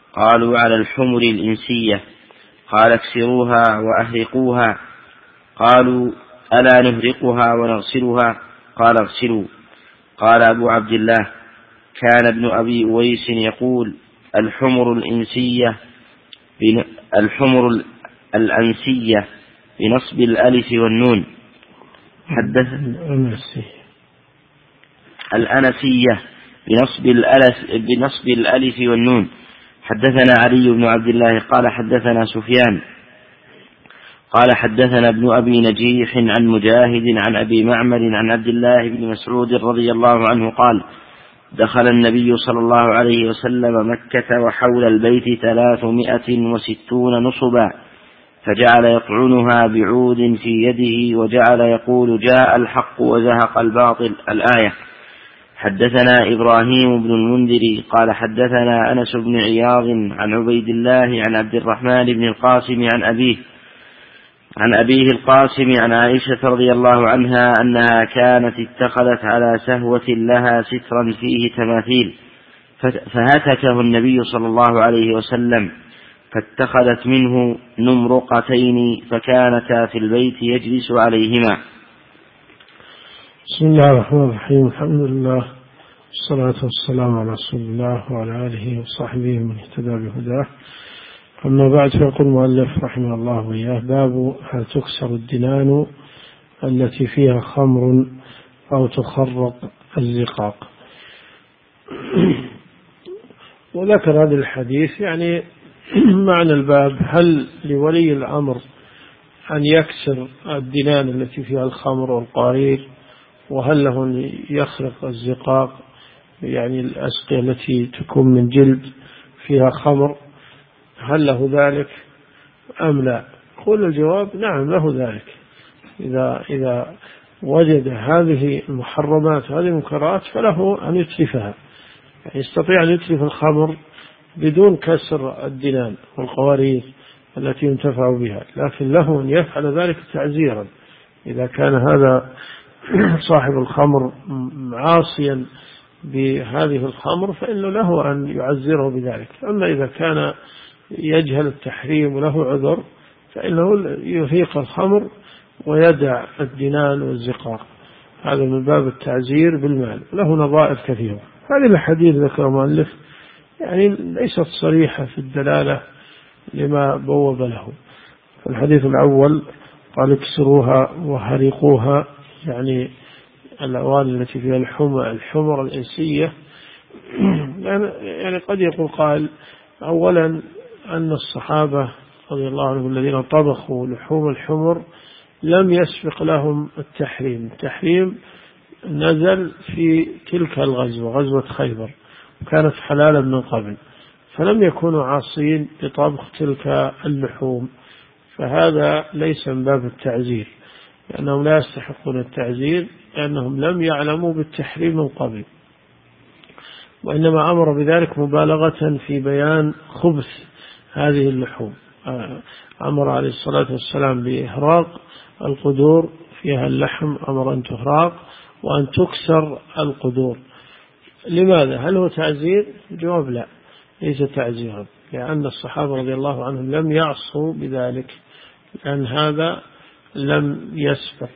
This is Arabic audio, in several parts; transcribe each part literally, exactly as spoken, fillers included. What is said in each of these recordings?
قالوا على الحمر الإنسية. قال اكسروها وأهرقوها. قالوا ألا نهرقها ونغسلها؟ قال اغسلوا. قال أبو عبد الله كان ابن أبي أويس يقول الحمر الإنسية الحمر الأنسية بنصب الألف والنون. حدث الأنسية بنصب الألف, بنصب الألف والنون. حدثنا علي بن عبد الله قال حدثنا سفيان قال حدثنا ابن أبي نجيح عن مجاهد عن أبي معمر عن عبد الله بن مسعود رضي الله عنه قال دخل النبي صلى الله عليه وسلم مكة وحول البيت ثلاثمائة وستون نصبا، فجعل يطعنها بعود في يده وجعل يقول جاء الحق وزهق الباطل، الآية. حدثنا إبراهيم بن المنذر قال حدثنا أنس بن عياض عن عبيد الله عن عبد الرحمن بن القاسم عن أبيه عن أبيه القاسم عن عائشة رضي الله عنها أنها كانت اتخذت على سهوة لها سترا فيه تماثيل فهتكه النبي صلى الله عليه وسلم، فاتخذت منه نمرقتين فكانتا في البيت يجلس عليهما. بسم الله الرحمن الرحيم. الحمد لله والصلاة والسلام على رسول الله وعلى آله وصحبه من اهتدى بهداه. أما بعد، فيقول المؤلف رحمه الله وإياه: باب هل تكسر الدنان التي فيها خمر أو تخرق الزقاق. وذكر هذا الحديث يعني معنى الباب: هل لولي الأمر أن يكسر الدنان التي فيها الخمر والقارير، وهل له أن يخرق الزقاق يعني الأسقية التي تكون من جلد فيها خمر، هل له ذلك أم لا؟ قول الجواب: نعم له ذلك. إذا, إذا وجد هذه المحرمات وهذه المنكرات فله أن يتلفها، يعني يستطيع أن يتلف الخمر بدون كسر الدنان والقوارير التي ينتفع بها، لكن له أن يفعل ذلك تعزيرا. إذا كان هذا صاحب الخمر عاصيا بهذه الخمر فإنه له أن يعزره بذلك. أما إذا كان يجهل التحريم وله عذر فإنه يفيق الخمر ويدع الدنان والزقاق، هذا من باب التعزير بالمال. له نظائر كثيرة. هذه الحديث ذكر المؤلف يعني ليست صريحة في الدلالة لما بوب له. الحديث الأول قال اكسروها وهرقوها، يعني الأواني التي فيها الحمر الحمر الإنسية. يعني قد يقول قال أولا أن الصحابة رضي الله عنهم الذين طبخوا لحوم الحمر لم يسبق لهم التحريم. التحريم نزل في تلك الغزوة، غزوة خيبر، وكانت حلالا من قبل، فلم يكونوا عاصين بطبخ تلك اللحوم، فهذا ليس من باب التعزير، لأنهم لا يستحقون التعزير لأنهم لم يعلموا بالتحريم من قبل، وإنما أمر بذلك مبالغة في بيان خبث هذه اللحوم. أمر عليه الصلاة والسلام بإهراق القدور فيها اللحم، أمر أن تهراق وأن تكسر القدور. لماذا؟ هل هو تعزير؟ الجواب لا، ليس تعزيرا، لأن الصحابة رضي الله عنهم لم يعصوا بذلك، لأن هذا لم يسبق،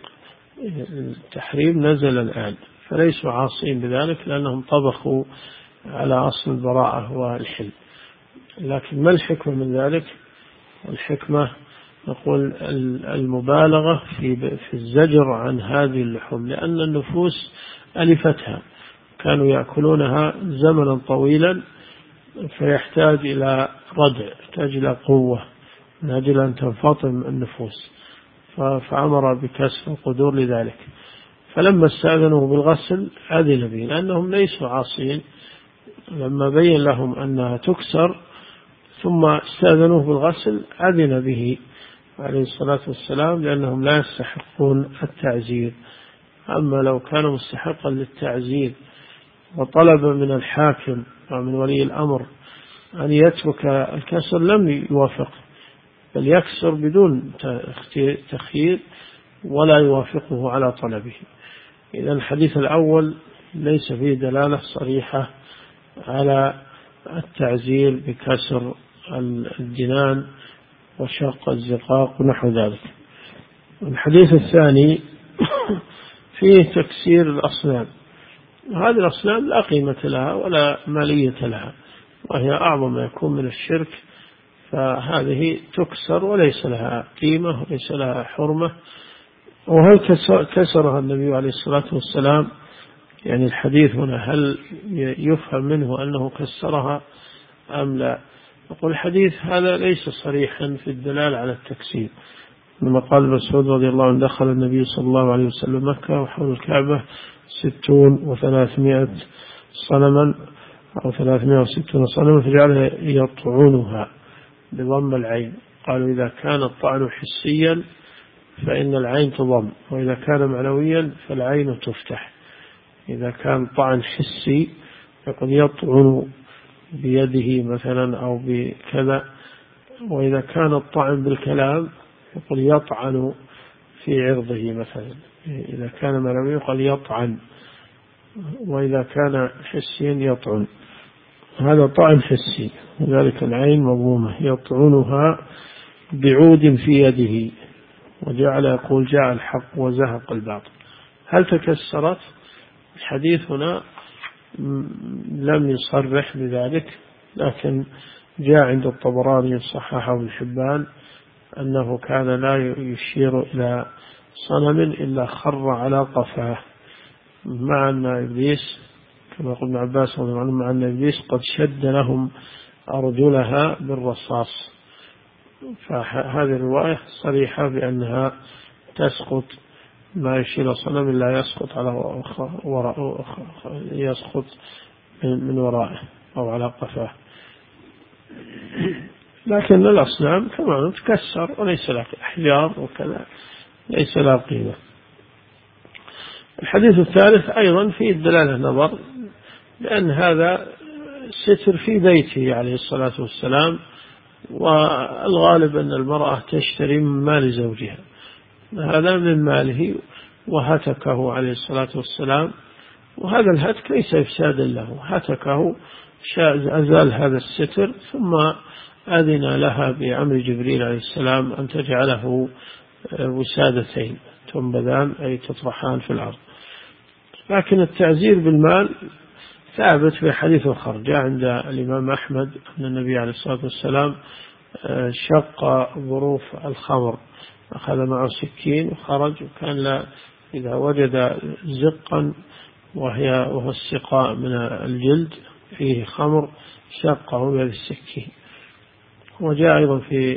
التحريم نزل الآن، فليسوا عاصين بذلك لأنهم طبخوا على أصل البراءة والحل. لكن ما الحكمة من ذلك؟ الحكمة نقول المبالغة في في الزجر عن هذه اللحوم، لأن النفوس ألفتها، كانوا يأكلونها زمنا طويلا، فيحتاج إلى ردع، يحتاج إلى قوة من أجل أن تنفطم النفوس، فأمر بكسر القدور لذلك. فلما استأذنوا بالغسل أذن به، لأنهم ليسوا عاصين، لما بين لهم أنها تكسر ثم استأذنوه بالغسل أذن به عليه الصلاة والسلام، لأنهم لا يستحقون التعزير. أما لو كان مستحقا للتعزير وطلب من الحاكم ومن ولي الأمر أن يترك الكسر لم يوافق، بل يكسر بدون تخيير ولا يوافقه على طلبه. إذن الحديث الأول ليس فيه دلالة صريحة على التعزير بكسر الجنان وشق الزقاق ونحو ذلك. الحديث الثاني فيه تكسير الأصنام. هذه الأصنام لا قيمة لها ولا مالية لها، وهي أعظم ما يكون من الشرك، فهذه تكسر وليس لها قيمة وليس لها حرمة. وهل كسرها النبي عليه الصلاة والسلام؟ يعني الحديث هنا هل يفهم منه أنه كسرها أم لا؟ يقول الحديث هذا ليس صريحا في الدلالة على التكسير. لما قال مسعود رضي الله عنه دخل النبي صلى الله عليه وسلم مكة وحول الكعبة ستون وثلاثمائة صنما أو ثلاثمائة وستون صنما فجعل يطعنها بضم العين. قالوا إذا كان الطعن حسيا فإن العين تضم، وإذا كان معنويا فالعين تفتح. إذا كان طعن حسي يقول يطعن بيده مثلا أو بكذا، وإذا كان الطعن بالكلام يقول يطعن في عرضه مثلا. إذا كان معنوي يقول يطعن، وإذا كان حسيا يطعن. هذا طعن حسي، وذلك العين مضمومة. يطعنها بعود في يده، وجعل يقول جاء الحق وزهق الباطل. هل تكسرت؟ الحديث هنا لم يصرح بذلك، لكن جاء عند الطبراني صححه ابن حبان أنه كان لا يشير إلى صنم إلا خر على قفاه، مع أن إبليس كما يقول ابن عباس رضي الله عنه مع أن إبليس قد شد لهم أرجلها بالرصاص. فهذه الرواية صريحة بأنها تسقط، ما يشير صنم إلا يسقط على وراء يسقط من ورائه أو على قفاه. لكن الأصنام كما تكسر وليس لها أحجار وكذا ليس لها قيمة. الحديث الثالث أيضا فيه الدلالة نظر، لأن هذا ستر في بيته عليه الصلاة والسلام، والغالب أن المرأة تشتري من مال زوجها، هذا من ماله وهتكه عليه الصلاة والسلام، وهذا الهتك ليس إفسادا له، هتكه أزال هذا الستر ثم أذن لها بأمر جبريل عليه السلام أن تجعله وسادتين تنبذان أي تطرحان في الأرض. لكن التعزير بالمال ثابت في حديث آخر جاء عند الإمام أحمد أن النبي عليه الصلاة والسلام شق ظروف الخمر، أخذ معه سكين وخرج، وكان لا إذا وجد زقا وهي وهو السقاء من الجلد فيه خمر شقه بهذه السكين. وجاء أيضا في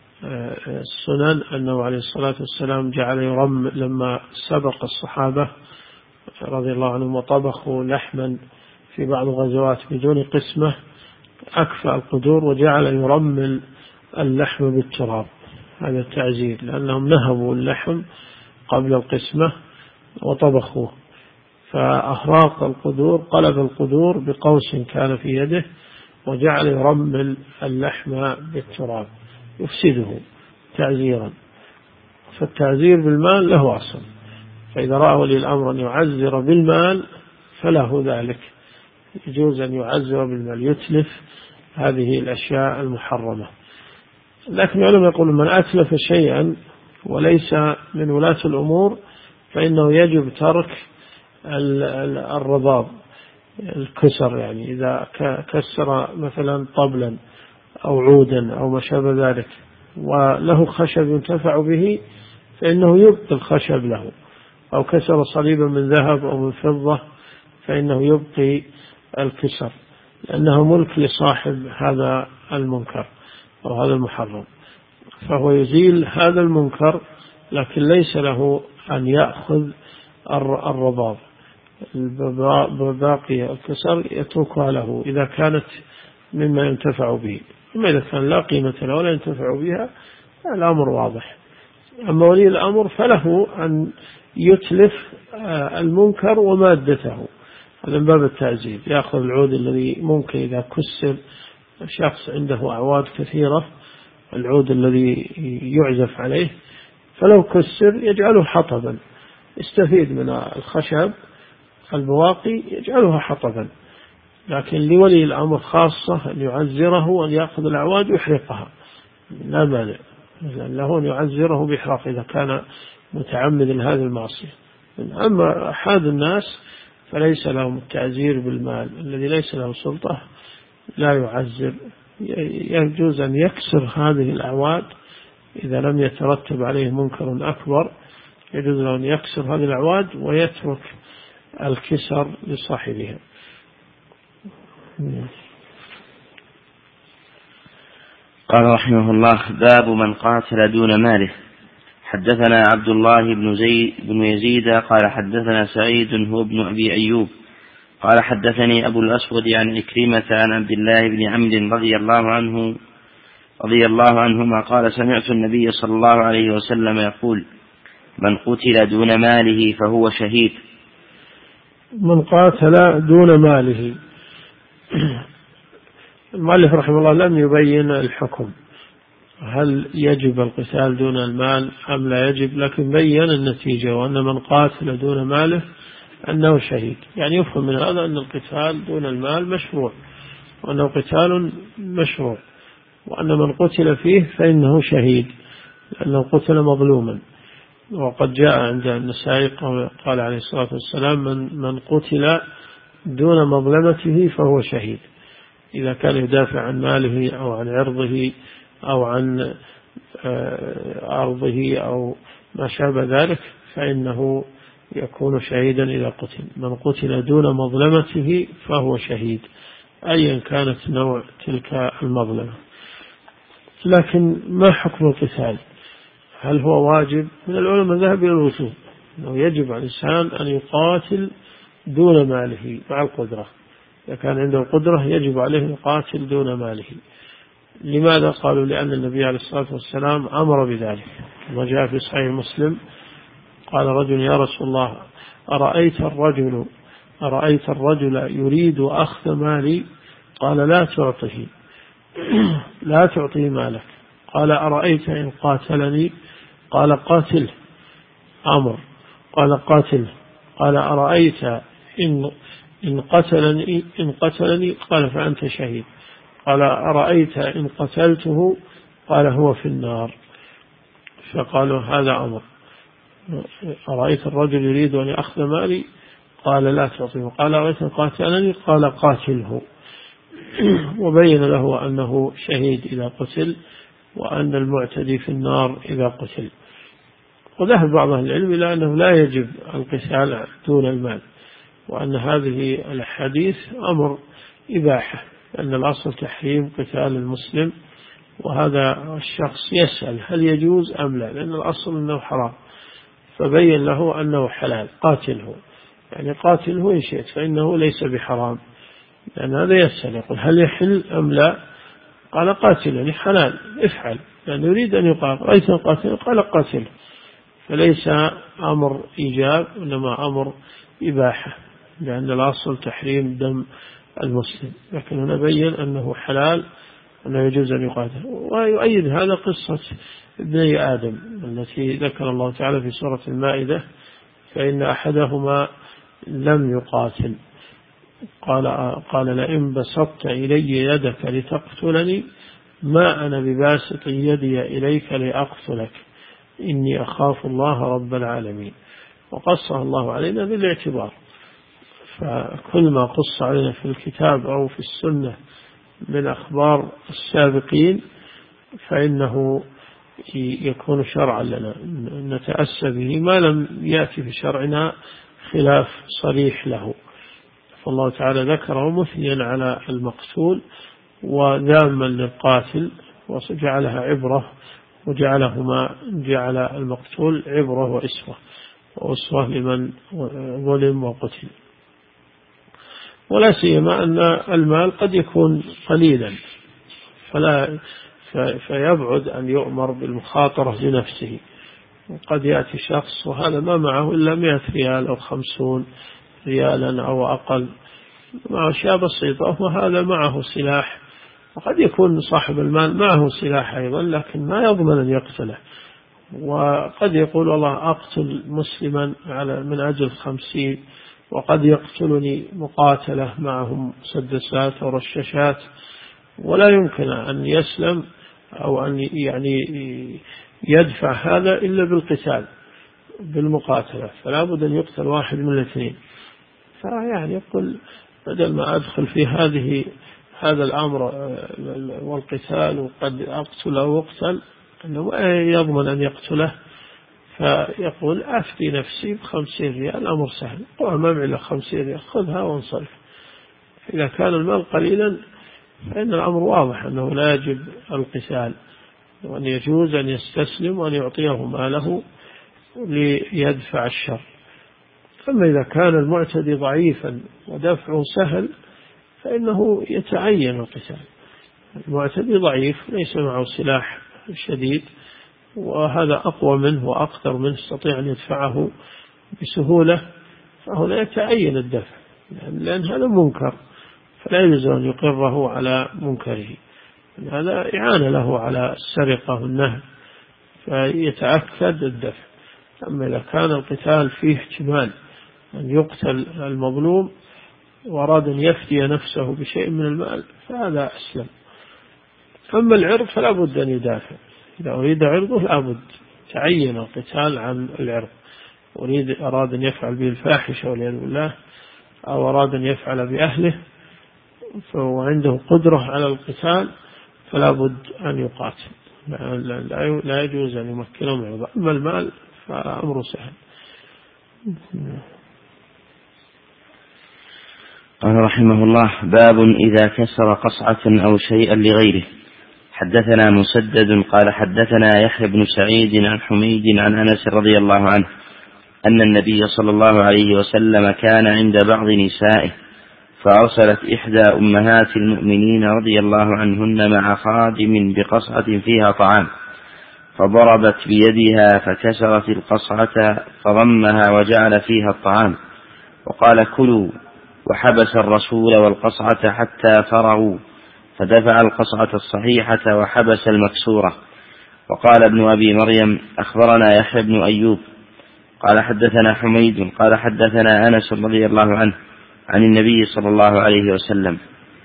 السنن أنه عليه الصلاة والسلام جعل يرم لما سبق الصحابة رضي الله عنهم وطبخوا لحما في بعض الغزوات بدون قسمة، أكفأ القدور وجعل يرمل اللحم بالتراب. هذا التعزير، لأنهم نهبوا اللحم قبل القسمة وطبخوه، فأهراق القدور قلب القدور بقوس كان في يده وجعل يرمل اللحم بالتراب يفسده تعزيرا. فالتعزير بالمال له أصل، فإذا رأى ولي الأمر أن يعزر بالمال فله ذلك، يجوز أن يعزر بالمال يتلف هذه الأشياء المحرمة. لكن العلماء يقولون من أتلف شيئا وليس من ولاة الأمور فإنه يجب ترك الرضاب الكسر، يعني إذا كسر مثلا طبلا أو عودا أو ما شابه ذلك وله خشب ينتفع به فإنه يبقي الخشب له، أو كسر صليبا من ذهب أو من فضة فإنه يبقي الكسر، لأنه ملك لصاحب هذا المنكر أو هذا المحرم، فهو يزيل هذا المنكر، لكن ليس له أن يأخذ الرضاب باقي الكسر يتركها له إذا كانت مما ينتفع به. أما إذا كان لا قيمة له ولا ينتفع بها الأمر واضح. أما ولي الأمر فله أن يتلف المنكر ومادته، هذا من باب التعزير، يأخذ العود الذي ممكن إذا كسر شخص عنده أعواد كثيرة، العود الذي يعزف عليه فلو كسر يجعله حطبا، يستفيد من الخشب البواقي يجعلها حطبا، لكن لولي الأمر خاصة أن يعزره وأن يأخذ الأعواد ويحرقها، لا مانع له أن يعزره بإحراق إذا كان متعمد هذه المعصية. أما أحد الناس فليس لهم التعزير بالمال، الذي ليس له سلطة لا يعزر، يجوز أن يكسر هذه الأعواد إذا لم يترتب عليه منكر أكبر، يجوز له أن يكسر هذه الأعواد ويترك الكسر لصاحبها. قال رحمه الله: باب من قاتل دون ماله. حدثنا عبد الله بن زيد بن يزيد قال حدثنا سعيد هو ابن أبي أيوب قال حدثني أبو الأسود عن إكرمة عن عبد الله بن عمرو رضي الله عنه رضي الله عنهما قال: سمعت النبي صلى الله عليه وسلم يقول: من قتل دون ماله فهو شهيد. من قاتل دون ماله، المؤلف رحمه الله لم يبين الحكم، هل يجب القتال دون المال أم لا يجب، لكن بين النتيجة، وأن من قاتل دون ماله أنه شهيد. يعني يفهم من هذا أن القتال دون المال مشروع، وأنه قتال مشروع، وأن من قتل فيه فإنه شهيد لأنه قتل مظلوما. وقد جاء عند النسائي قال عليه الصلاة والسلام: من, من قتل دون مظلمته فهو شهيد، إذا كان يدافع عن ماله أو عن عرضه أو عن أرضه أو ما شابه ذلك فإنه يكون شهيدا إذا قتل. من قتل دون مظلمته فهو شهيد، أيا كانت نوع تلك المظلمة. لكن ما حكم القتال؟ هل هو واجب؟ من العلماء ذهب إلى الوجوب، أنه يجب على الإنسان أن يقاتل دون ماله مع القدرة، إذا كان عنده القدرة يجب عليه يقاتل دون ماله. لماذا؟ قالوا: لأن النبي عليه الصلاة والسلام أمر بذلك، ما جاء في صحيح مسلم قال رجل: يا رسول الله، أرأيت الرجل أرأيت الرجل يريد أخذ مالي؟ قال: لا تعطيه لا تعطيه مالك. قال: أرأيت إن قاتلني؟ قال: قاتله. أمر. قال: قاتله. قال: أرأيت إن إن قتلني إن قتلني قال: فأنت شهيد. قال: أرأيت إن قتلته؟ قال: هو في النار. فقالوا: هذا أمر. أرأيت الرجل يريد أن يأخذ مالي؟ قال: لا تعطيه. قال: أرأيت إن قاتلني؟ قال: قاتله. وبين له أنه شهيد إذا قتل، وأن المعتدي في النار إذا قتل. وذهب بعض أهل العلم إلى أنه لا يجب القتال دون المال، وأن هذه الحديث أمر إباحة، أن الأصل تحريم قتال المسلم، وهذا الشخص يسأل هل يجوز أم لا، لأن الأصل أنه حرام، فبين له أنه حلال. قاتله، يعني قاتله إن شئت، فإنه ليس بحرام، لأن هذا يسأل يقول هل يحل أم لا؟ قال: قاتل، يعني حلال، افعل، لأن يعني يريد أن يقاتل. رأيت قاتل؟ قال: قاتل. فليس أمر إيجاب، إنما أمر إباحة، لأن الأصل تحريم دم المسلم، لكن هنا بين أنه حلال، أنه يجوز أن يقاتل. ويؤيد هذا قصة ابني آدم التي ذكر الله تعالى في سورة المائدة: فإن أحدهما لم يقاتل، قال قال لئن بسطت إلي يدك لتقتلني ما أنا بباسط يدي إليك لأقتلك إني أخاف الله رب العالمين. وقصها الله علينا بالاعتبار، فكل ما قص علينا في الكتاب أو في السنة من أخبار السابقين فإنه يكون شرعا لنا نتأسى به، ما لم يأتي في شرعنا خلاف صريح له. فالله تعالى ذكره مثنيا على المقتول وذاما للقاتل، وجعلها عبرة، وجعلهما جعل المقتول عبرة وإسوة وأسوة لمن ظلم وقتل. ولا سيما أن المال قد يكون قليلا، فلا فيبعد أن يؤمر بالمخاطرة لنفسه. وقد يأتي شخص وهذا ما معه إلا مئة ريال أو خمسون ريالا أو أقل، معه أشياء بسيطة، وهذا معه سلاح، وقد يكون صاحب المال معه سلاح أيضا لكن ما يضمن أن يقتله، وقد يقول والله أقتل مسلما على من أجل خمسين وقد يقتلني مقاتلة معهم مسدسات أو رشاشات، ولا يمكن أن يسلم أو أن يعني يدفع هذا إلا بالقتال بالمقاتلة، فلا بد أن يقتل واحد من الاثنين. فيعني يقول بدل ما أدخل في هذه هذا الأمر والقتال وقد أقتل أو أقتل، أنه يضمن أن يقتله، فيقول أفتي نفسي بخمسين ريال، الأمر سهل، ما معي إلا خمسين ريال، خذها وانصرف. إذا كان المال قليلا فإن الأمر واضح أنه لا يجب القتال، وأن يجوز أن يستسلم وأن يعطيه ماله ليدفع الشر. أما إذا كان المعتدي ضعيفا ودفعه سهل فإنه يتعين القتال. المعتدي ضعيف ليس معه سلاح شديد، وهذا أقوى منه وأقدر منه، يستطيع أن يدفعه بسهولة، فهنا يتعين الدفع، لأن هذا منكر فلا يجوز أن يقره على منكره، هذا إعانة له على السرقة والنهب، فيتأكد الدفع. أما إذا كان القتال فيه احتمال أن يقتل المظلوم وأراد أن يفدي نفسه بشيء من المال فهذا أسلم. أما العرض فلا بد أن يدافع، إذا أريد عرضه لا بد تعين القتال عن العرض. أريد أراد أن يفعل به الفاحشة والعياذ بالله، أو أراد أن يفعل بأهله فهو عنده قدرة على القتال فلا بد أن يقاتل، لا يجوز أن يمكنهم عرضه. أما المال فأمره سهل. قال رحمه الله: باب إذا كسر قصعة أو شيئا لغيره. حدثنا مسدد قال حدثنا يحيى بن سعيد عن حميد عن أنس رضي الله عنه أن النبي صلى الله عليه وسلم كان عند بعض نسائه، فأرسلت إحدى أمهات المؤمنين رضي الله عنهن مع خادم بقصعة فيها طعام، فضربت بيدها فكسرت القصعة فضمها وجعل فيها الطعام وقال: كلوا، وحبس الرسول والقصعة حتى فرغوا، فدفع القصعة الصحيحة وحبس المكسورة. وقال ابن أبي مريم: أخبرنا يحيى بن أيوب قال حدثنا حميد قال حدثنا أنس رضي الله عنه عن النبي صلى الله عليه وسلم.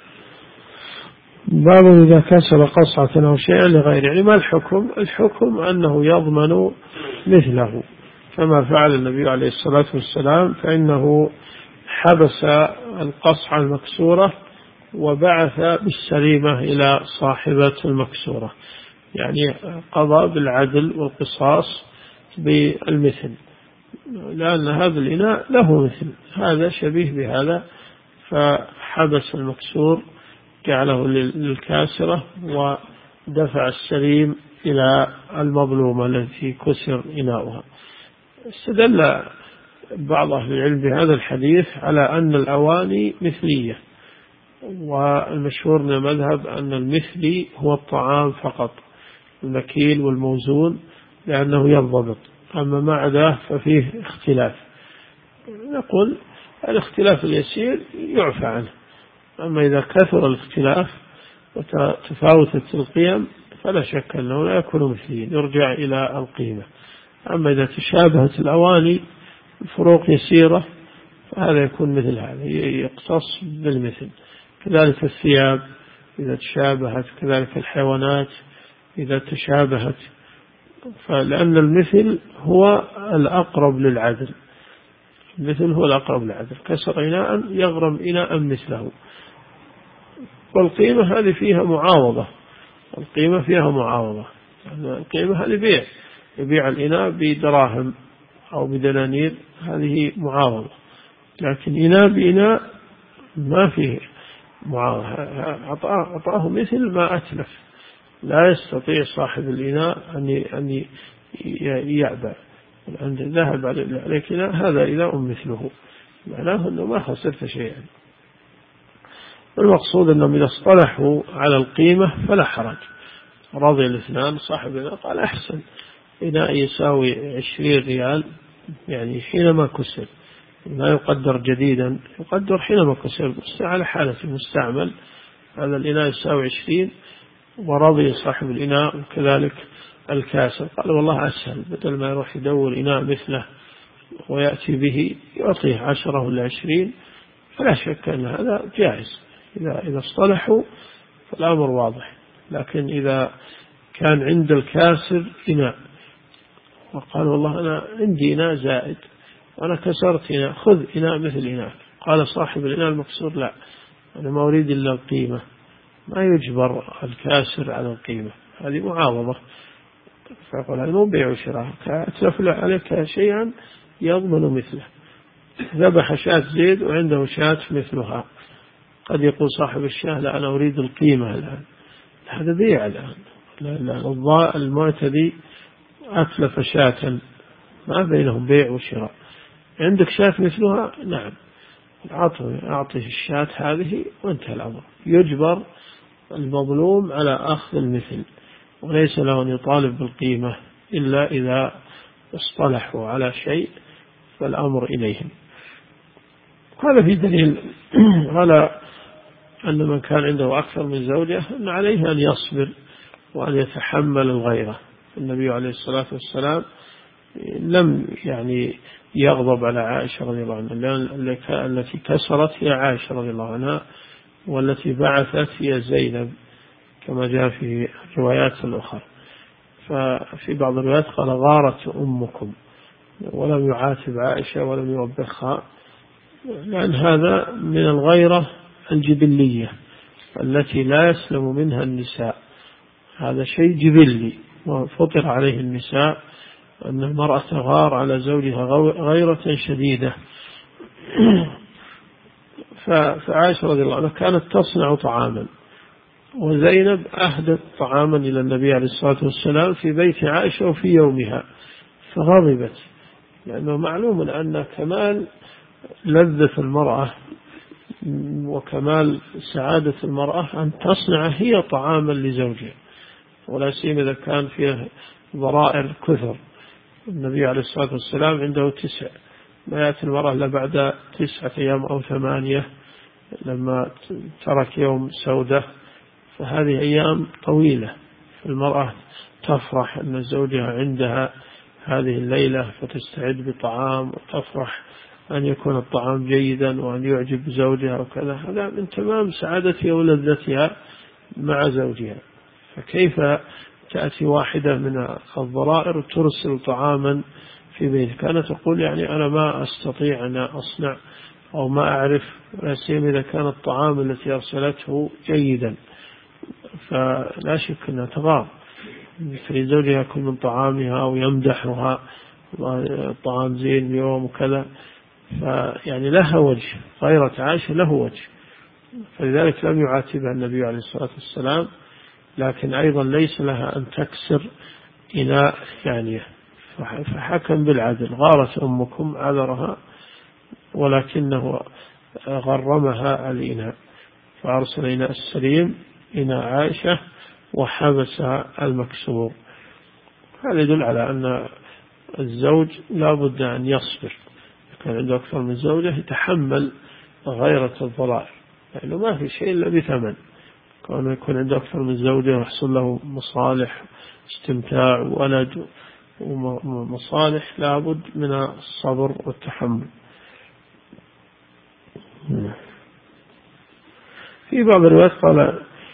باب إذا كسر قصعة أو شيئا لغيره، يعني ما الحكم؟ الحكم أنه يضمن مثله كما فعل النبي عليه الصلاة والسلام، فإنه حبس القصعة المكسورة وبعث بالسليمة إلى صاحبة المكسورة، يعني قضى بالعدل والقصاص بالمثل، لأن هذا الإناء له مثل، هذا شبيه بهذا، فحبس المكسور جعله للكاسرة ودفع السليم إلى المظلومة التي كسر إناؤها. استدل بعض أهل العلم بهذا الحديث على أن الأواني مثلية، والمشهور من المذهب أن المثلي هو الطعام فقط، المكيل والموزون، لأنه ينضبط، أما ما عداه ففيه اختلاف. نقول الاختلاف اليسير يعفى عنه، أما إذا كثر الاختلاف وتفاوتت القيم فلا شك أنه لا يكون مثليا، يرجع إلى القيمة. أما إذا تشابهت الأواني فروق يسيرة فهذا يكون مثل هذا، يقتص بالمثل. كذلك الثياب إذا تشابهت، كذلك الحيوانات إذا تشابهت، فلأن المثل هو الأقرب للعدل، المثل هو الأقرب للعدل، كسر إناء يغرم إناء مثله. والقيمة هذه فيها معاوضة، القيمة فيها معاوضة، يعني القيمة هذه بيع، يبيع الإناء بدراهم أو بدنانير، هذه معاوضة. لكن إناء بإناء ما فيه معاوضة، أعطاه مثل ما أتلف، لا يستطيع صاحب الإناء أن يعبأ عند ذهب عليك إناء، هذا إناء مثله، معناه أنه ما خسرت شيئا. والمقصود أنهم إذا اصطلحوا على القيمة فلا حرج، رضي الاثنان، صاحب الإناء قال أحسن إناء يساوي عشرين ريال، يعني حينما كسر، لا يقدر جديدا، يقدر حينما كسر على حالة المستعمل، هذا الإناء يساوي عشرين، ورضي صاحب الإناء. وكذلك الكاسر قال والله أسهل، بدل ما يروح يدور إناء مثله ويأتي به يعطيه عشرة ولا عشرين، فلا شك أن هذا جائز. إذا إذا اصطلحوا فالأمر واضح. لكن إذا كان عند الكاسر إناء وقال والله أنا عندي إناء زائد وأنا كسرت إناء، خذ إناء مثل إناء، قال صاحب الإناء المكسور لا، أنا ما أريد إلا القيمة، ما يجبر الكاسر على القيمة، هذه معاوضة. فيقول هذا مو بيع وشراء، أتلف عليك شيئا يضمن مثله. ذبح شاة زيد وعنده شاة مثلها، قد يقول صاحب الشاة لا أنا أريد القيمة الآن، هذا بيع الآن. لا، المعتدي أتلف شاة ما بينهم بيع وشراء، عندك شاة مثلها نعم أعطيه الشاة هذه وانتهى الأمر. يجبر المظلوم على أخذ المثل، وليس له أن يطالب بالقيمة إلا إذا اصطلحوا على شيء فالأمر إليهم. هذا في دليل على أن من كان عنده أكثر من زوجة أن عليه أن يصبر وأن يتحمل الغيرة. النبي عليه الصلاة والسلام لم يعني يغضب على عائشة رضي الله عنها، لأن التي كسرت هي عائشة رضي الله عنها، والتي بعثت هي زينب كما جاء في الروايات الأخرى. ففي بعض الروايات قال غارت أمكم، ولم يعاتب عائشة ولم يوبخها، لأن هذا من الغيرة الجبلية التي لا يسلم منها النساء، هذا شيء جبلي وفطر عليه النساء، أن المرأة تغار على زوجها غيرة شديدة. فعائشة رضي الله عنها كانت تصنع طعاما، وزينب أهدت طعاما إلى النبي عليه الصلاة والسلام في بيت عائشة وفي يومها، فغضبت، لأنه معلوم أن كمال لذة المرأة وكمال سعادة المرأة أن تصنع هي طعاما لزوجها، ولا سيما إذا كان فيه ضرائر كثر. النبي عليه الصلاة والسلام عنده تسع، ما يأتي المرأة إلا بعد تسعة أيام أو ثمانية لما ترك يوم سودة، فهذه أيام طويلة. المرأة تفرح أن زوجها عندها هذه الليلة فتستعد بطعام، وتفرح أن يكون الطعام جيدا وأن يعجب زوجها وكذا، هذا من تمام سعادتها ولذتها مع زوجها. فكيف تأتي واحدة من الضرائر وترسل طعاما في بيت؟ كانت تقول يعني أنا ما أستطيع أن أصنع أو ما أعرف، لا سيما إذا كان الطعام التي أرسلته جيدا، فلا شك أنها تغار فلزوجها يأكل من طعامها ويمدحها الطعام زين اليوم وكذا، فيعني لها وجه، غيرة عائشة له وجه، فلذلك لم يعاتبها النبي عليه الصلاة والسلام. لكن أيضا ليس لها أن تكسر إناء ثانية، فحكم بالعدل، غارت أمكم عذرها ولكنه غرمها الإناء، فأرسل إناء السليم إناء عائشة وحبس المكسور. هذا يدل على أن الزوج لا بد أن يصبر، كان عنده أكثر من زوجة يتحمل غيرة الضرائر، لأنه ما في شيء إلا بثمن، كونه يكون عنده أكثر من زوجة ويحصل له مصالح استمتاع ولد ومصالح، لا بد من الصبر والتحمل. في بعض الروايات قال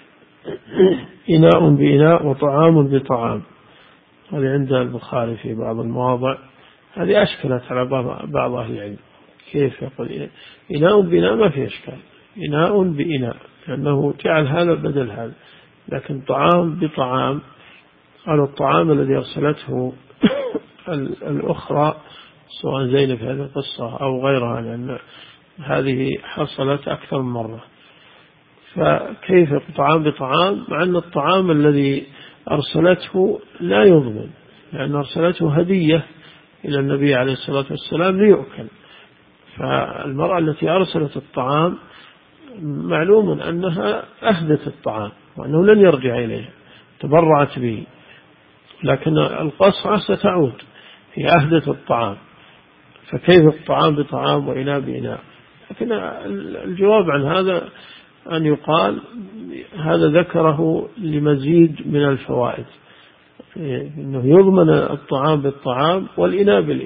إناء بإناء وطعام بطعام، هذه عند البخاري في بعض المواضع، هذه أشكلت على بعض أهل العلم، كيف يقول إناء بإناء؟ ما في إشكال، إناء بإناء لأنه جعل هذا بدل هذا، لكن طعام بطعام على الطعام الذي أرسلته الأخرى سواء زينب في هذه القصة أو غيرها، لأن هذه حصلت أكثر من مرة، فكيف طعام بطعام مع أن الطعام الذي أرسلته لا يضمن، لأن أرسلته هدية إلى النبي عليه الصلاة والسلام ليؤكل، فالمرأة التي أرسلت الطعام معلوم أنها أهدت الطعام وأنه لن يرجع إليه، تبرعت به، لكن القصعة ستعود، هي أهدت الطعام، فكيف الطعام بطعام وإناء بإناء؟ لكن الجواب عن هذا أن يقال هذا ذكره لمزيد من الفوائد، إنه يضمن الطعام بالطعام والإناء بالإناء،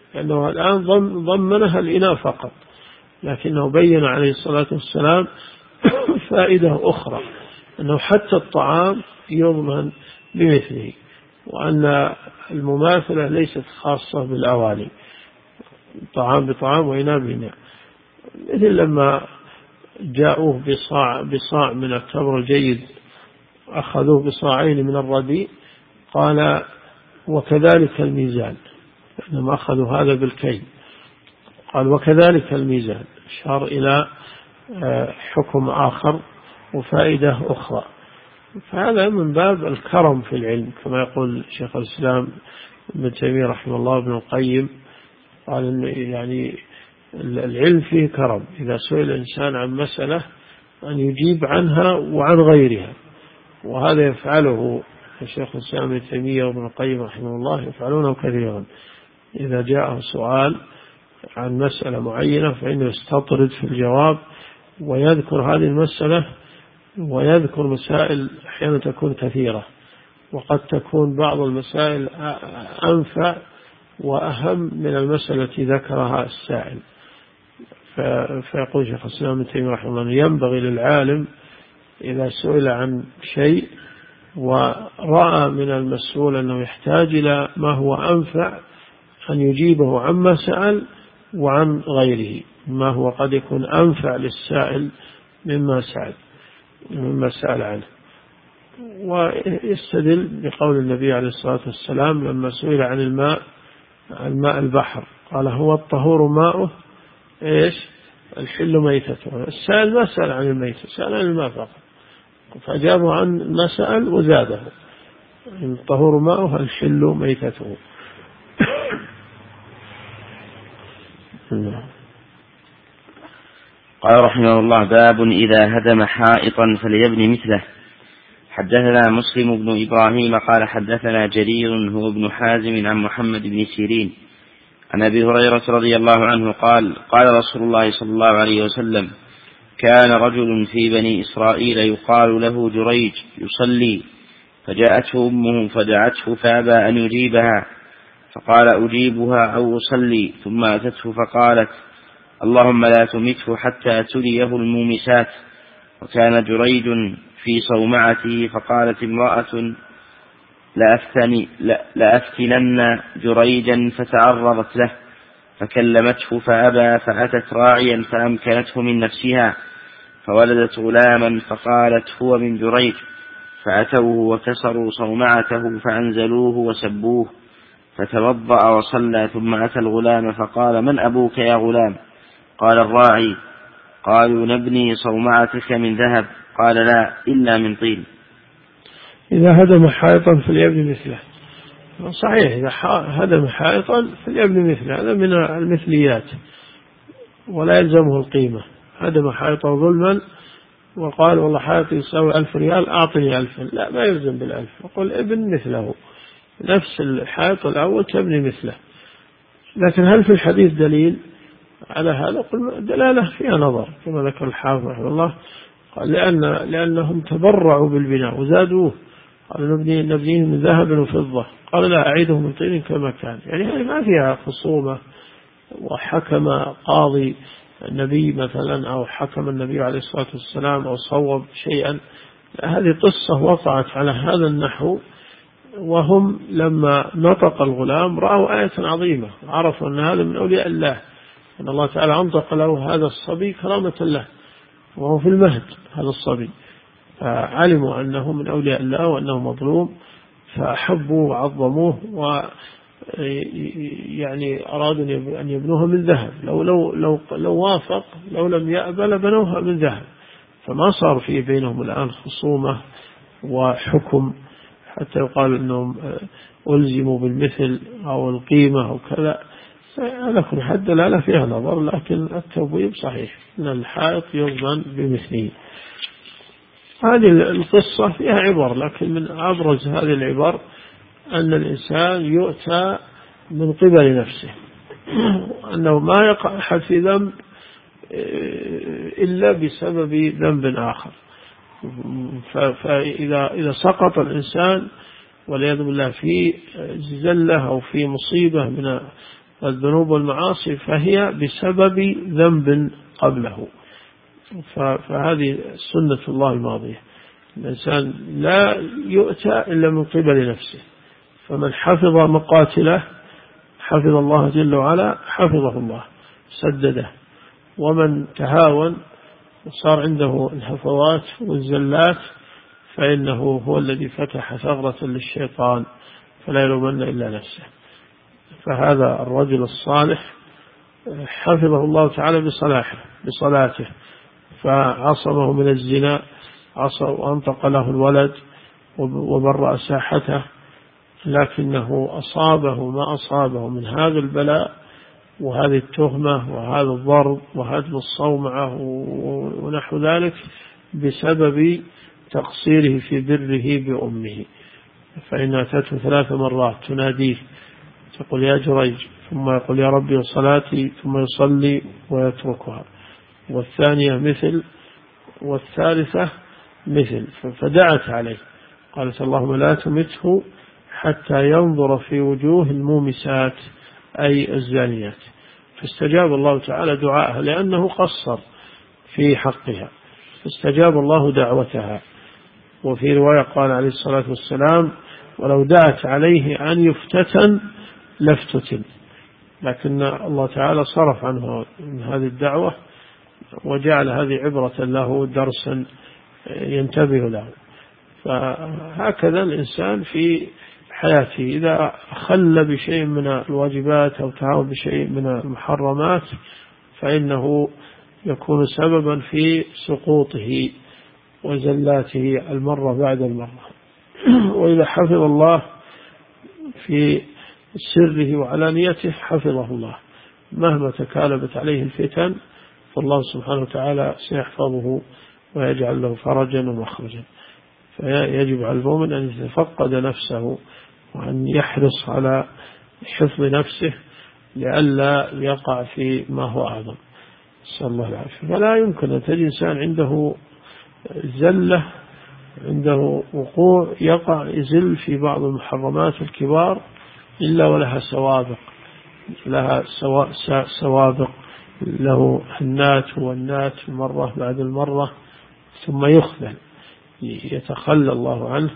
لأنه الآن ضمنها الإناء فقط، لكنه بين عليه الصلاة والسلام فائدة أخرى، أنه حتى الطعام يضمن بمثله، وأن المماثلة ليست خاصة بالأواني، طعام بطعام وإناء بإناء. مثل لما جاءوه بصاع, بصاع من التمر الجيد أخذوه بصاعين من الرديء، قال وكذلك الميزان، لأنهم أخذوا هذا بالكيل، قال وكذلك الميزان، أشار إلى حكم آخر وفائدة أخرى. فهذا من باب الكرم في العلم، كما يقول شيخ الإسلام ابن تيمية رحمه الله ابن القيم، قال إن يعني العلم فيه كرم، إذا سئل الإنسان عن مسألة أن يجيب عنها وعن غيرها، وهذا يفعله الشيخ الإسلام ابن تيمية وابن القيم رحمه الله، يفعلونه كثيرا. إذا جاءه سؤال عن مسألة معينة فإنه يستطرد في الجواب ويذكر هذه المسألة، ويذكر مسائل أحيانا تكون كثيرة، وقد تكون بعض المسائل أنفع وأهم من المسألة التي ذكرها السائل. فيقول شيخ الإسلام ابن تيمية رحمه الله ينبغي للعالم إذا سئل عن شيء ورأى من المسؤول أنه يحتاج إلى ما هو أنفع أن يجيبه عما سأل وعن غيره، ما هو قد يكون أنفع للسائل مما سأل مما سأل عنه. ويستدل بقول النبي عليه الصلاة والسلام لما سئل عن الماء عن ماء البحر قال هو الطهور ماؤه إيش الحل ميتته. السائل ما سأل عن الميتة، سأل عن الماء فقط، فأجابه عن ما سأل وزاده، الطهور ماؤه الحل ميتته. قال رحمه الله باب إذا هدم حائطا فليبني مثله. حدثنا مسلم بن إبراهيم قال حدثنا جرير هو ابن حازم عن محمد بن سيرين عن أبي هريرة رضي الله عنه قال قال رسول الله صلى الله عليه وسلم كان رجل في بني إسرائيل يقال له جريج يصلي، فجاءته أمه فدعته فأبى أن يجيبها، فقال أجيبها أو أصلي، ثم أتته فقالت اللهم لا تمته حتى تليه المومسات. وكان جريج في صومعته، فقالت امرأة لأفتن لأفتنن جريجا، فتعرضت له فكلمته فأبى، فأتت راعيا فأمكنته من نفسها فولدت غلاما، فقالت هو من جريج، فأتوه وكسروا صومعته فأنزلوه وسبوه، فتوضأ وصلى، ثم أتى الغلام فقال من أبوك يا غلام؟ قال الراعي. قالوا نبني صومعتك من ذهب؟ قال لا إلا من طين. إذا هدم حائطا فليبني مثله. صحيح، إذا هدم حائطا فليبني مثله، هذا من المثليات ولا يلزمه القيمة. هدم حائطا ظلما وقال والله حائط يساوي ألف ريال أعطني ألفا، لا ما يلزم بالألف، يقول ابن مثله، نفس الحائط الأول تبني مثله. لكن هل في الحديث دليل على هذا؟ قل دلالة فيها نظر، كما ذكر الحافظ رحمه الله، قال لأن لأنهم تبرعوا بالبناء وزادوه، قال نبني نبنيه من ذهب وفضة، قال لا أعيده من طين كما كان. يعني هذه ما فيها خصومة وحكم قاضي النبي مثلا أو حكم النبي عليه الصلاة والسلام أو صوب شيئا، هذه قصة وقعت على هذا النحو، وهم لما نطق الغلام رأوا آية عظيمة، عرفوا أن هذا من أولياء الله، أن الله تعالى أنطق له هذا الصبي كرامة له وهو في المهد هذا الصبي، فعلموا أنه من أولياء الله وأنه مظلوم، فأحبوا وعظموه، ويعني أرادوا أن يبنوها من ذهب. لو, لو, لو, لو وافق لو لم يأبل بنوها من ذهب، فما صار في بينهم الآن خصومة وحكم حتى يقال أنهم ألزموا بالمثل أو القيمة أو كذا. على كل حد دلالة فيها نظر، لكن التبويب صحيح أن الحائط يضمن بمثله. هذه القصة فيها عبر، لكن من أبرز هذه العبر أن الإنسان يؤتى من قبل نفسه، أنه ما يقع أحد في ذنب إلا بسبب ذنب آخر. فإذا إذا سقط الإنسان والعياذ بالله في زلة أو في مصيبة من الذنوب والمعاصي فهي بسبب ذنب قبله. فهذه سنة الله الماضية، الإنسان لا يؤتى إلا من قبل نفسه، فمن حفظ مقاتله حفظ الله جل وعلا، حفظه الله سدده، ومن تهاون وصار عنده الهفوات والزلات فإنه هو الذي فتح ثغرة للشيطان فلا يلومن إلا نفسه. فهذا الرجل الصالح حفظه الله تعالى بصلاحه بصلاته، فعصمه من الزنا، وأنطق له الولد وبرأ ساحته، لكنه أصابه ما أصابه من هذا البلاء وهذه التهمة وهذا الضرب وهدم الصومعة ونحو ذلك بسبب تقصيره في بره بأمه. فإن أتته ثلاث مرات تناديه تقول يا جريج، ثم يقول يا ربي وصلاتي، ثم يصلي ويتركها، والثانية مثل، والثالثة مثل، فدعت عليه قالت اللهم لا تمته حتى ينظر في وجوه المومسات أي الزانيات، فاستجاب الله تعالى دعاءها لأنه قصر في حقها، فاستجاب الله دعوتها. وفي رواية قال عليه الصلاة والسلام ولو دعت عليه أن يفتتن لافتتن، لكن الله تعالى صرف عنه من هذه الدعوة وجعل هذه عبرة له درسا ينتبه له. فهكذا الإنسان في حياته إذا خل بشيء من الواجبات أو تعاون بشيء من المحرمات فإنه يكون سببا في سقوطه وزلاته المرة بعد المرة. وإذا حفظ الله في سره وعلانيته حفظه الله، مهما تكالبت عليه الفتن فالله سبحانه وتعالى سيحفظه ويجعل له فرجا ومخرجا. فيجب على المؤمن أن يتفقد نفسه وأن يحرص على حفظ نفسه لئلا يقع في ما هو أعظم، نسأل الله العافية. فلا يمكن أن تجد إنسان عنده زلة، عنده وقوع، يقع يزل في بعض المحرمات الكبار إلا ولها سوابق، لها سوابق له النات والنات مرة بعد المرة، ثم يخذل يتخلى الله عنه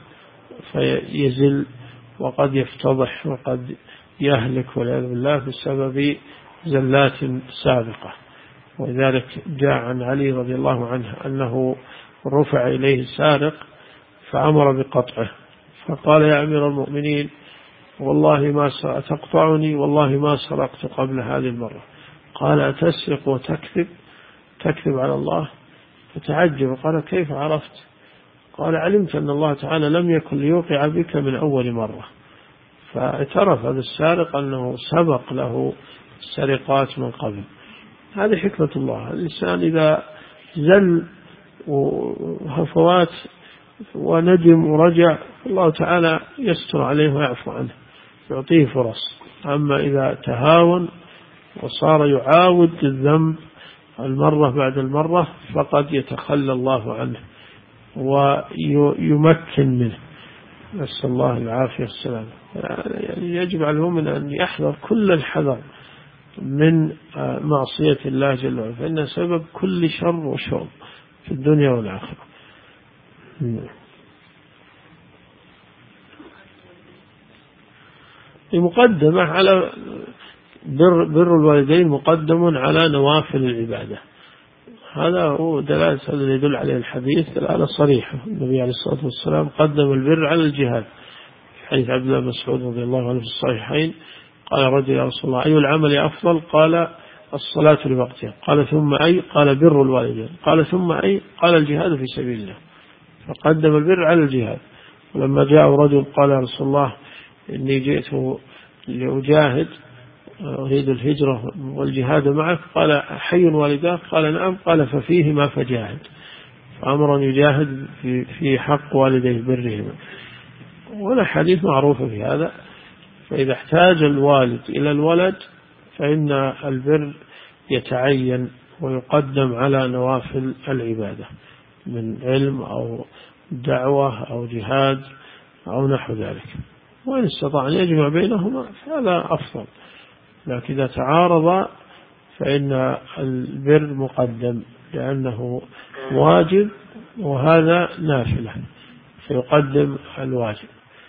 فيزل وقد يفتضح وقد يهلك والعياذ بالله بسبب زلات سابقة. ولذلك جاء عن علي رضي الله عنه أنه رفع إليه سارق فأمر بقطعه، فقال يا أمير المؤمنين والله ما تقطعني، والله ما سرقت قبل هذه المرة. قال أتسرق وتكذب، تكذب على الله؟ فتعجب قال كيف عرفت؟ قال علمت أن الله تعالى لم يكن ليوقع بك من أول مرة. فاعترف هذا السارق أنه سبق له السرقات من قبل. هذه حكمة الله. الإنسان إذا زل وهفوات وندم ورجع الله تعالى يستر عليه ويعفو عنه، يعطيه فرص. أما إذا تهاون وصار يعاود الذنب المرة بعد المرة فقد يتخلى الله عنه ويمكن منه، نسأل الله العافية والسلام. يعني يجب على المؤمن أن يحذر كل الحذر من معصية الله جل وعلا، فإنها سبب كل شر وشر في الدنيا والآخرة. مقدمة على بر, بر الوالدين مقدم على نوافل العبادة، هذا هو دلالة الذي يدل عليه الحديث دلالة صريحة. النبي عليه الصلاة والسلام قدم البر على الجهاد، في حديث عبد الله بن مسعود رضي الله عنه في الصحيحين قال رجل يا رسول الله أي العمل أفضل؟ قال الصلاة لوقتها. قال ثم أي؟ قال بر الوالدين. قال ثم أي؟ قال الجهاد في سبيل الله. فقدم البر على الجهاد. ولما جاء رجل قال يا رسول الله إني جئت لأجاهد أريد الهجرة والجهاد معك، قال حي والداك؟ قال نعم. قال ففيهما فجاهد، فأمر أن يجاهد في, في حق والديه برهما. ولا حديث معروف في هذا. فإذا احتاج الوالد إلى الولد فإن البر يتعين ويقدم على نوافل العبادة من علم أو دعوة أو جهاد أو نحو ذلك. وإن استطاع أن يجمع بينهما فهذا أفضل. لكن إذا تعارض فإن البر مقدم لأنه واجب وهذا نافلة، فيقدم الواجب.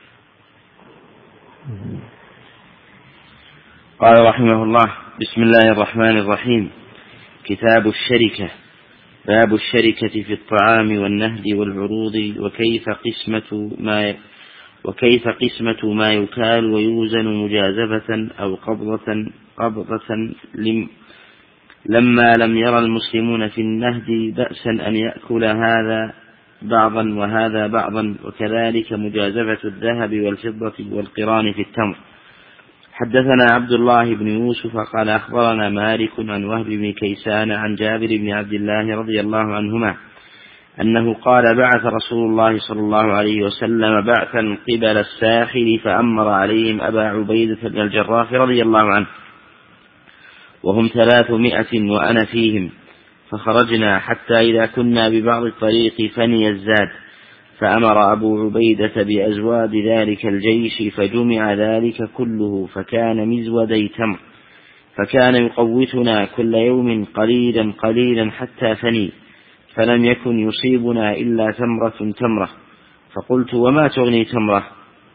قال رحمه الله: بسم الله الرحمن الرحيم. كتاب الشركة. باب الشركة في الطعام والنهد والعروض وكيف قسمة ما وكيف قسمة ما يكال ويوزن مجازفة أو قبضة قبضة لم لما لم يرى المسلمون في النهد بأسا أن يأكل هذا بعضا وهذا بعضا، وكذلك مجازفة الذهب والفضة والقران في التمر. حدثنا عبد الله بن يوسف قال أخبرنا مالك عن وهب بن كيسان عن جابر بن عبد الله رضي الله عنهما أنه قال: بعث رسول الله صلى الله عليه وسلم بعثا قبل الساحل فأمر عليهم أبا عبيدة بن الجراح رضي الله عنه، وهم ثلاثمائة وأنا فيهم، فخرجنا حتى إذا كنا ببعض الطريق فني الزاد، فأمر أبو عبيدة بأزواد ذلك الجيش فجمع ذلك كله فكان مزودي تمر، فكان يقوتنا كل يوم قليلا قليلا حتى فني، فلم يكن يصيبنا إلا تمرة تمرة. فقلت: وما تغني تمرة؟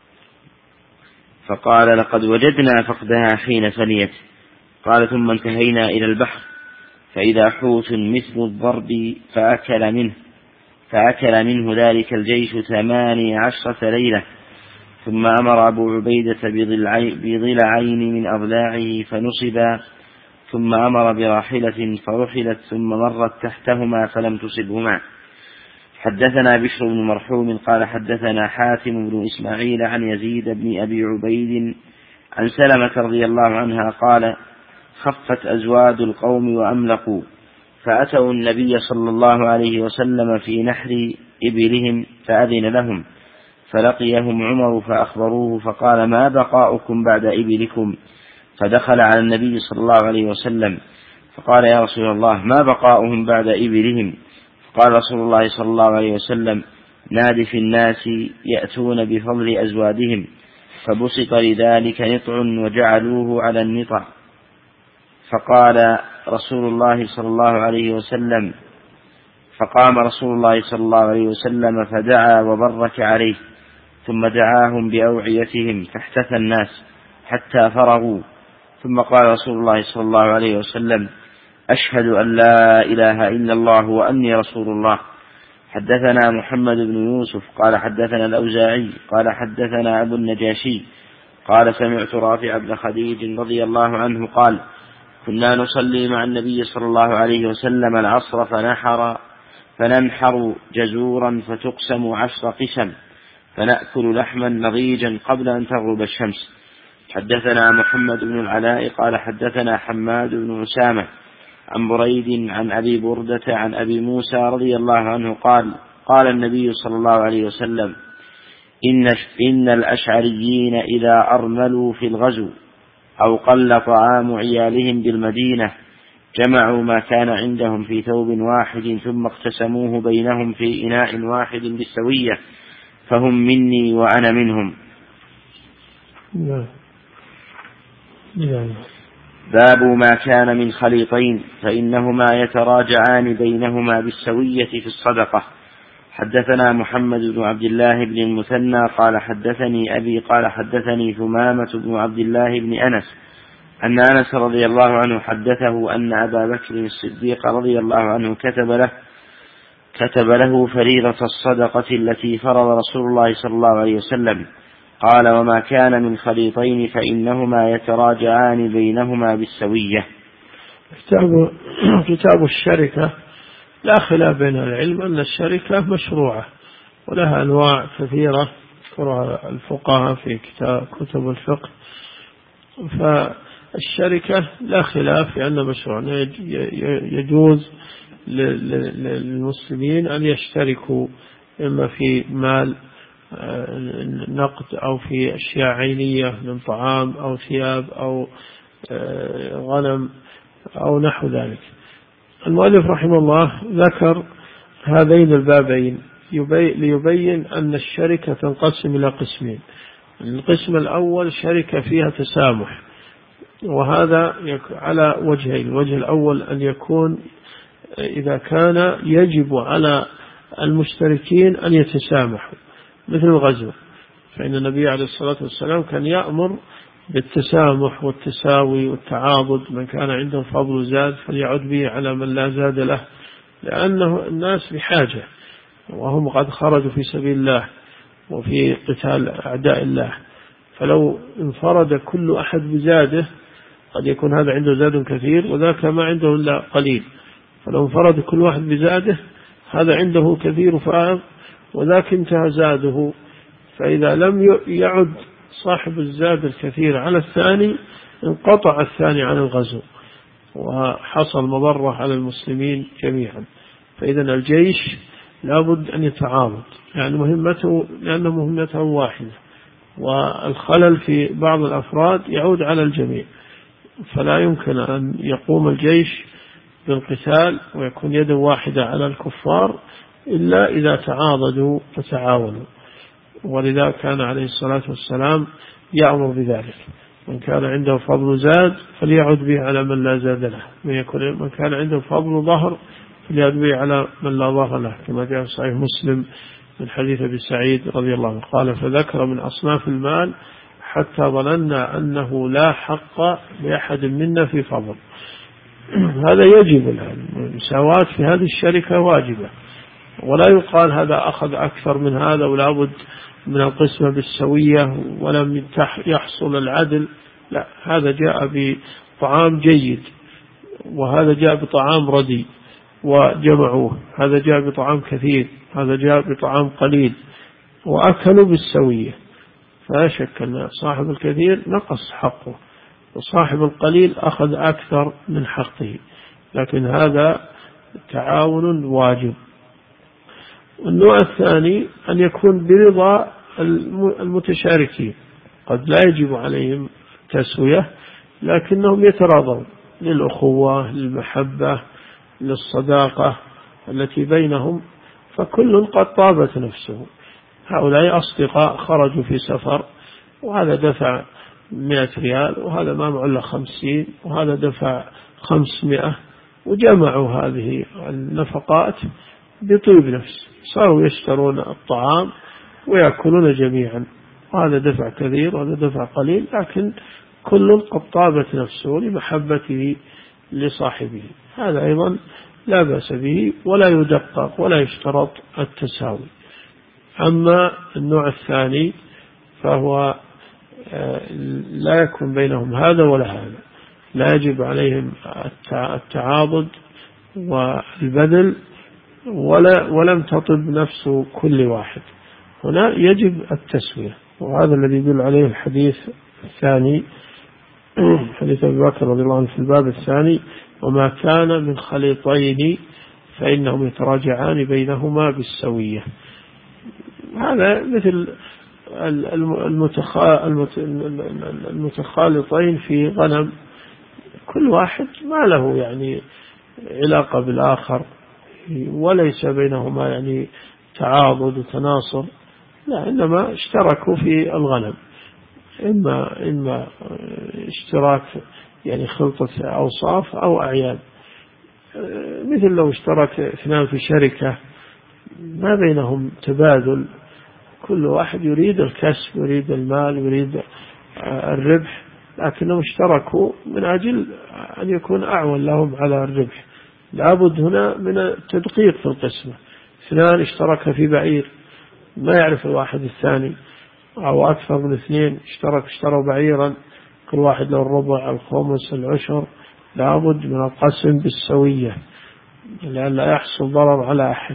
فقال: لقد وجدنا فقدها حين فنيت. قال: ثم انتهينا إلى البحر فإذا حوت مثل الضرب فأكل منه فأكل منه ذلك الجيش ثماني عشرة ليلة، ثم أمر أبو عبيدة بضلعين من أضلاعه فنصبا، ثم أمر براحلة فرحلت ثم مرت تحتهما فلم تصبهما. حدثنا بشر بن مرحوم قال حدثنا حاتم بن إسماعيل عن يزيد بن أبي عبيد عن سلمة رضي الله عنها قال: خفت أزواد القوم وأملقوا، فأتوا النبي صلى الله عليه وسلم في نحر إبلهم فأذن لهم، فلقيهم عمر فأخبروه فقال: ما بقاؤكم بعد إبلكم؟ فدخل على النبي صلى الله عليه وسلم فقال: يا رسول الله، ما بقاؤهم بعد إبلهم؟ فقال رسول الله صلى الله عليه وسلم: نادي في الناس يأتون بفضل أزوادهم، فبسط لذلك نطع وجعلوه على النطع. فقال رسول الله صلى الله عليه وسلم فقام رسول الله صلى الله عليه وسلم فدعا وبرك عليه، ثم دعاهم بأوعيتهم فاحتث الناس حتى فرغوا، ثم قال رسول الله صلى الله عليه وسلم: أشهد أن لا إله إلا الله وأني رسول الله. حدثنا محمد بن يوسف قال حدثنا الأوزاعي قال حدثنا أبو النجاشي قال: سمعت رافع بن خديج رضي الله عنه قال: كنا نصلي مع النبي صلى الله عليه وسلم العصر فنحر فننحر جزورا فتقسم عشر قسم، فنأكل لحما نضيجا قبل أن تغرب الشمس. حدثنا محمد بن العلاء قال حدثنا حماد بن أسامة عن بريد عن أبي بردة عن أبي موسى رضي الله عنه قال: قال النبي صلى الله عليه وسلم: إن, إن الأشعريين إذا أرملوا في الغزو أو قل طعام عيالهم بالمدينة جمعوا ما كان عندهم في ثوب واحد ثم اقتسموه بينهم في إناء واحد بالسوية، فهم مني وأنا منهم. لا. لا. باب ما كان من خليطين فإنهما يتراجعان بينهما بالسوية في الصدقة. حدثنا محمد بن عبد الله بن المثنى قال حدثني أبي قال حدثني ثمامة بن عبد الله بن أنس أن أنس رضي الله عنه حدثه أن أبا بكر الصديق رضي الله عنه كتب له كتب له فريضة الصدقة التي فرض رسول الله صلى الله عليه وسلم. قال: وما كان من خليطين فإنهما يتراجعان بينهما بالسوية. كتاب, كتاب الشركة لا خلاف بين العلم أن الشركة مشروعة ولها أنواع كثيرة ذكرها الفقهاء في كتاب كتب الفقه. فالشركة لا خلاف في أن مشروع يجوز للمسلمين أن يشتركوا إما في مال نقد أو في أشياء عينية من طعام أو ثياب أو غنم أو نحو ذلك. المؤلف رحمه الله ذكر هذين البابين ليبين أن الشركة تنقسم إلى قسمين. القسم الأول شركة فيها تسامح، وهذا على وجهين. الوجه الأول أن يكون إذا كان يجب على المشتركين أن يتسامحوا مثل الغزو، فإن النبي عليه الصلاة والسلام كان يأمر بالتسامح والتساوي والتعاضد، من كان عنده فضل زاد فليعد به على من لا زاد له، لأنه الناس بحاجة وهم قد خرجوا في سبيل الله وفي قتال أعداء الله، فلو انفرد كل أحد بزاده قد يكون هذا عنده زاد كثير وذاك ما عنده إلا قليل، فلو انفرد كل واحد بزاده هذا عنده كثير فائض وذاك انتهى زاده، فإذا لم يعد صاحب الزاد الكثير على الثاني انقطع الثاني عن الغزو وحصل مضرة على المسلمين جميعا. فإذا الجيش لابد أن يتعاضد يعني مهمته، لأن مهمته واحدة، والخلل في بعض الأفراد يعود على الجميع، فلا يمكن أن يقوم الجيش بالقتال ويكون يد واحدة على الكفار إلا إذا تعاضدوا وتعاونوا. ولذا كان عليه الصلاة والسلام يأمر بذلك، من كان عنده فضل زاد فليعد به على من لا زاد له، من كان عنده فضل ظهر فليعد به على من لا ظهر له، كما جاء في صحيح مسلم من حديث أبي سعيد رضي الله عنه قال: فذكر من أصناف المال حتى ظننا أنه لا حق لأحد منا في فضل. هذا يجب الآن، المساواة في هذه الشركة واجبة، ولا يقال هذا أخذ أكثر من هذا ولا بد من القسمة بالسوية ولم يحصل العدل، لا، هذا جاء بطعام جيد وهذا جاء بطعام ردي وجمعوه، هذا جاء بطعام كثير هذا جاء بطعام قليل وأكلوا بالسوية، فلا شك أن صاحب الكثير نقص حقه وصاحب القليل أخذ أكثر من حقه، لكن هذا تعاون واجب. النوع الثاني أن يكون برضا المتشاركين، قد لا يجب عليهم تسوية لكنهم يتراضون للأخوة للمحبة للصداقة التي بينهم، فكل قد طابت نفسه. هؤلاء أصدقاء خرجوا في سفر وهذا دفع مئة ريال وهذا ما معه إلا خمسين وهذا دفع خمسمائة، وجمعوا هذه النفقات بطيب نفس، صاروا يشترون الطعام ويأكلون جميعا، وهذا دفع كثير وهذا دفع قليل، لكن كل قد طابت نفسه لمحبته لصاحبه. هذا أيضا لا بأس به ولا يدقق ولا يشترط التساوي. أما النوع الثاني فهو لا يكون بينهم هذا ولا هذا، لا يجب عليهم التعاضد والبذل ولا ولم تطب نفس كل واحد، هنا يجب التسوية، وهذا الذي يدل عليه الحديث الثاني حديث أبي بكر رضي الله عنه في الباب الثاني: وما كان من خليطين فإنهم يتراجعان بينهما بالسوية. هذا مثل المتخالطين في غنم، كل واحد ما له يعني علاقة بالآخر وليس بينهما يعني تعاضد وتناصر، لا، إنما اشتركوا في الغنم، إما إما اشتراك يعني خلطة أوصاف أو أعيان، مثل لو اشترك اثنان في شركة ما بينهم تبادل، كل واحد يريد الكسب يريد المال يريد الربح، لكنهم اشتركوا من أجل أن يكون أعون لهم على الربح. لابد هنا من التدقيق في القسمة، اثنان اشترك في بعير ما يعرف الواحد الثاني، أو أكثر من اثنين اشترك اشتروا بعيرا كل واحد له الربع الخمس العشر، لابد من القسم بالسوية لأن لا يحصل ضرر على أحد.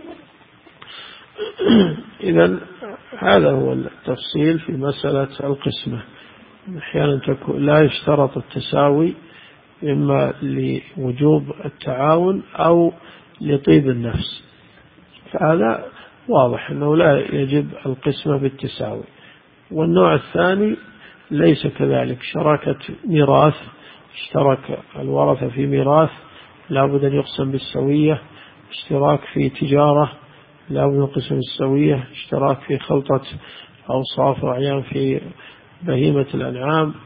إذن هذا هو التفصيل في مسألة القسمة. أحيانا لا يشترط التساوي إما لوجوب التعاون أو لطيب النفس، فهذا واضح أنه لا يجب القسمة بالتساوي. والنوع الثاني ليس كذلك، شراكة ميراث، اشترك الورثة في ميراث لابد أن يقسم بالسوية، اشتراك في تجارة لابد أن يقسم بالسوية، اشتراك في خلطة أوصاف وأعيان في بهيمة الأنعام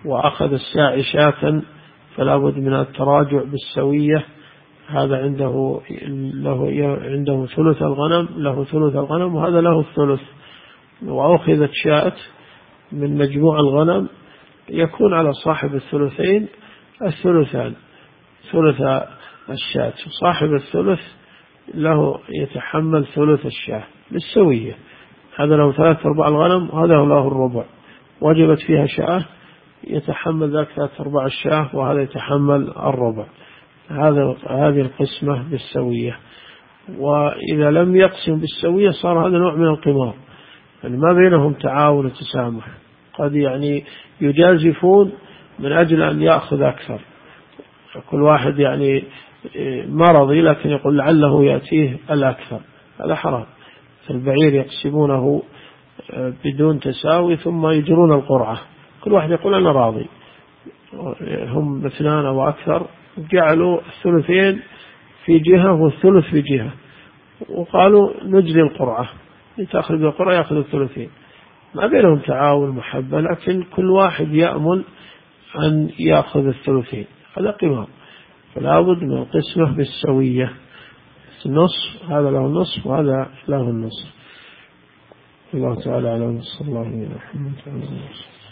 وأخذ الساعي شاة فلا بد من التراجع بالسوية، هذا عنده له عنده ثلث الغنم، له ثلث الغنم وهذا له الثلث. وأخذت شاة من مجموع الغنم يكون على صاحب الثلثين الثلثان، ثلث الشاة، صاحب الثلث له يتحمل ثلث الشاة بالسوية، هذا له ثلاث أرباع الغنم وهذا له الربع، وجبت فيها شاة يتحمل ذاك ثلاث أرباع الشاة وهذا يتحمل الربع، هذا هذه القسمة بالسوية. وإذا لم يقسم بالسوية صار هذا نوع من القمار، يعني ما بينهم تعاون وتسامح، قد يعني يجازفون من أجل أن يأخذ أكثر، كل واحد يعني ما رضي لكن يقول لعله يأتيه الأكثر، هذا حرام. البعير يقسمونه بدون تساوي ثم يجرون القرعة، كل واحد يقول أنا راضي، هم اثنان أو أكثر جعلوا الثلثين في جهة والثلث في جهة وقالوا نجري القرعة، تأخذ القرعة يأخذ الثلثين، ما بينهم تعاون محبة، لكن كل واحد يأمل أن يأخذ الثلثين، هذا قمار. فلا بد من القسمة بالسوية، النصف هذا له النصف وهذا له النصف. الله تعالى على صلى الله عليه وسلم.